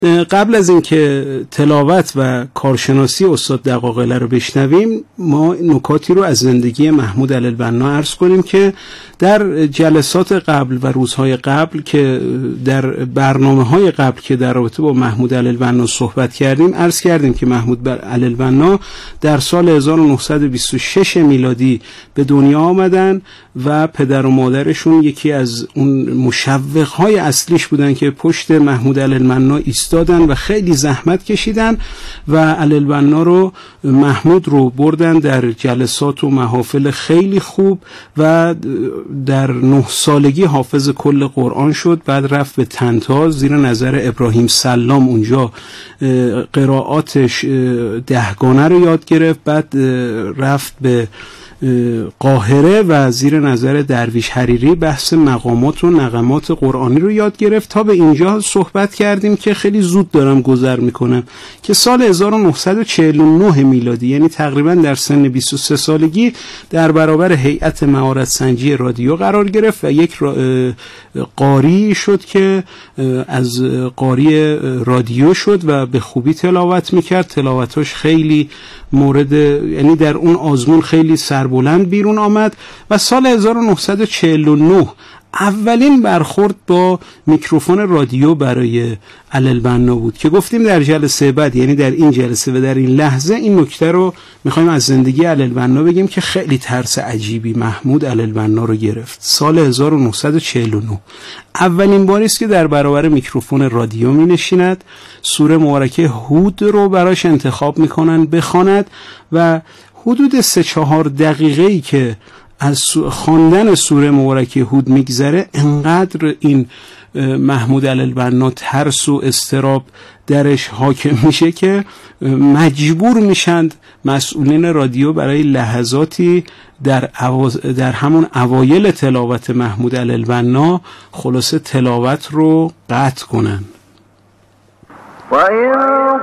قبل از اینکه تلاوت و کارشناسی استاد دقاقله رو بشنویم، ما نکاتی رو از زندگی محمود علی البنا عرض کنیم که در جلسات قبل و روزهای قبل که در برنامه‌های قبل که در رابطه با محمود علی البنا صحبت کردیم، عرض کردیم که محمود علی البنا در سال 1926 میلادی به دنیا آمدن و پدر و مادرشون یکی از اون مشوق‌های اصلیش بودن که پشت محمود علی البنا ایستادن و خیلی زحمت کشیدن و علی البنا رو محمود رو بردن در جلسات و محافل خیلی خوب و در 9 سالگی حافظ کل قرآن شد. بعد رفت به طنطا زیر نظر ابراهیم سلام، اونجا قرائاتش 10 گانه رو یاد گرفت. بعد رفت به قاهره و زیر نظر درویش حریری بحث مقامات و نغمات قرآنی رو یاد گرفت. تا به اینجا صحبت کردیم که خیلی زود دارم گذر میکنم که سال 1949 میلادی، یعنی تقریبا در سن 23 سالگی، در برابر هیئت مهارت سنجی رادیو قرار گرفت و یک قاری شد که از قاری رادیو شد و به خوبی تلاوت میکرد. تلاوتاش خیلی یعنی در اون آزمون خیلی سربلند بیرون آمد و سال 1949 اولین برخورد با میکروفون رادیو برای علی البنا بود که گفتیم در جلسه بعد، یعنی در این جلسه و در این لحظه، این نکته رو میخوایم از زندگی علی البنا بگیم که خیلی ترس عجیبی محمود علی البنا رو گرفت. سال 1949 اولین باری است که در برابر میکروفون رادیو می نشیند، سوره مبارکه هود رو براش انتخاب میکنن بخواند و حدود 3-4 دقیقه‌ای که از خواندن سوره مبارکه هود میگذره، انقدر این محمود علی البنا ترس و اضطراب درش حاکم میشه که مجبور میشند مسئولین رادیو برای لحظاتی در همون اوایل تلاوت محمود علی البنا خلاصه تلاوت رو قطع کنن. و این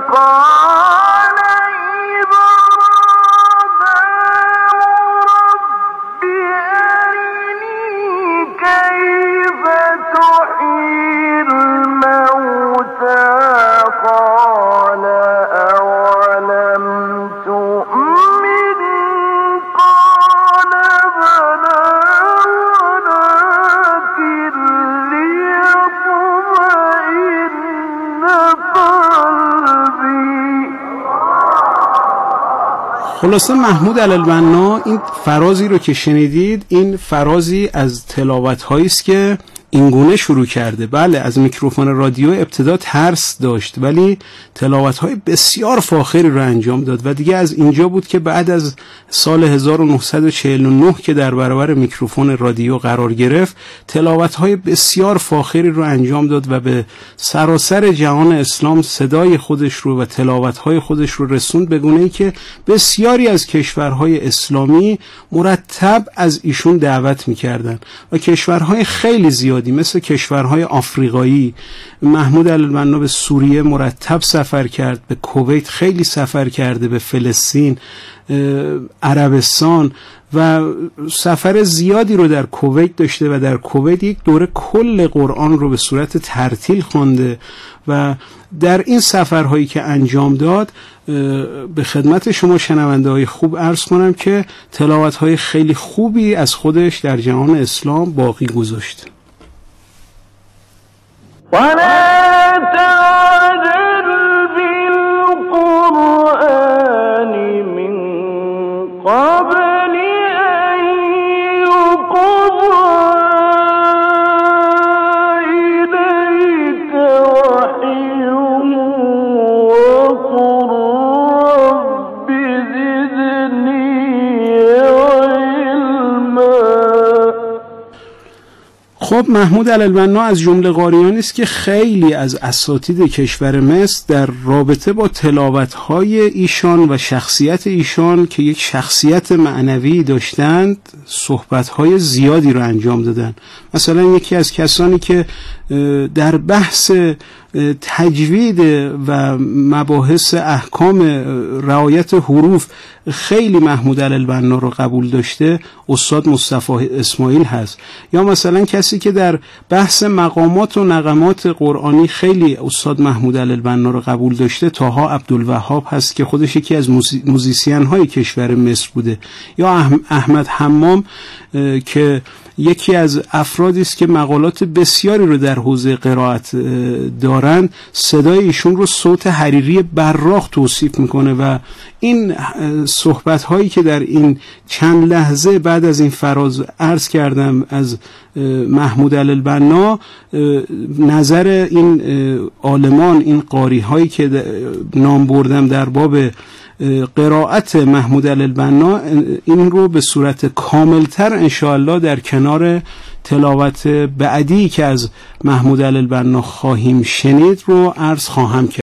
خلاصه محمود علی البنا این فرازی رو که شنیدید، این فرازی از تلاوت‌هایی است که اینگونه شروع کرده. بله، از میکروفون رادیو ابتدا ترس داشت ولی تلاوت‌های بسیار فاخری رو انجام داد و دیگه از اینجا بود که بعد از سال 1949 که در برابر میکروفون رادیو قرار گرفت، تلاوت‌های بسیار فاخری رو انجام داد و به سراسر جهان اسلام صدای خودش رو و تلاوت‌های خودش رو رسوند، به گونه‌ای که بسیاری از کشورهای اسلامی مرتب از ایشون دعوت می‌کردن و کشورهای خیلی زیاد مثل کشورهای آفریقایی. محمود علی البنا به سوریه مرتب سفر کرد، به کویت خیلی سفر کرده، به فلسطین، عربستان و سفر زیادی رو در کویت داشته و در کویت یک دوره کل قرآن رو به صورت ترتیل خوانده و در این سفرهایی که انجام داد به خدمت شما شنونده های خوب عرض کنم که تلاوت‌های خیلی خوبی از خودش در جهان اسلام باقی گذاشت. وَلَا تَعْجَلْ بِالْقُرْآنِ مِنْ قَبْلِ أَنْ يُقْضَى إِلَيْكَ وَحْيُهُ وَقُلْ رَبِّ زِدْنِي عِلْمًا. خب محمود علی البنا از جمله قاریانی است که خیلی از اساتید کشور مصر در رابطه با تلاوت‌های ایشان و شخصیت ایشان که یک شخصیت معنوی داشتند صحبت‌های زیادی رو انجام دادن. مثلا یکی از کسانی که در بحث تجوید و مباحث احکام رعایت حروف خیلی محمود علی البنا رو قبول داشته استاد مصطفی اسماعیل هست. یا مثلا کسی که در بحث مقامات و نغمات قرآنی خیلی استاد محمود علی البنا رو قبول داشته طاها عبدالوهاب هست که خودش یکی از موزیسین های کشور مصر بوده. یا احمد حمام که یکی از افرادی است که مقالات بسیاری رو در حوزه قرائت دارن، صدای ایشون رو صوت حریری براق توصیف میکنه و این صحبت هایی که در این چند لحظه بعد از این فراز عرض کردم از محمود علی البنا، نظر این عالمان، این قاری هایی که نام بردم در باب قرائت محمود علی البنا، این رو به صورت کاملتر انشاءالله در کنار تلاوت بعدی که از محمود علی البنا خواهیم شنید رو عرض خواهم کرد.